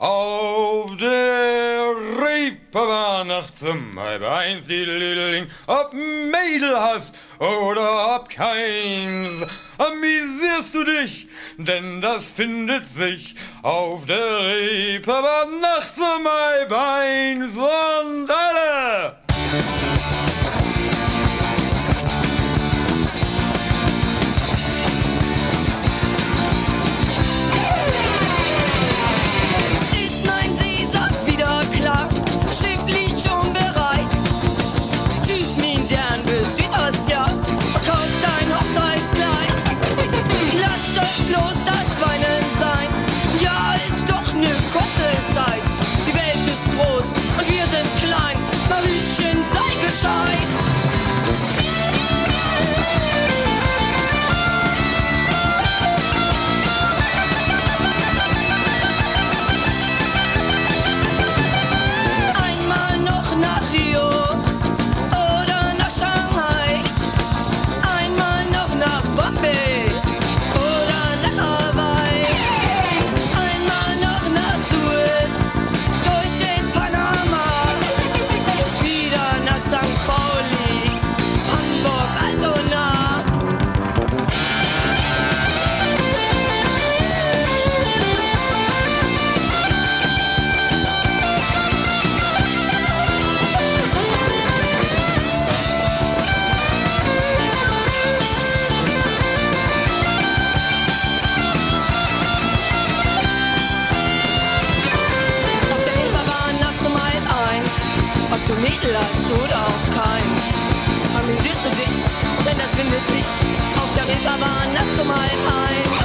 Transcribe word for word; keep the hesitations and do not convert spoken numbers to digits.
Auf der Reeperbahn nachts um halb eins, Liedling, ob Mädel hast oder ob keins, amüsierst du dich, denn das findet sich auf der Reeperbahn nachts um halb eins und alle. Mädel hast oder auch keins. Amüsierst du dich, denn das findet sich auf der Reeperbahn nachts um halb eins.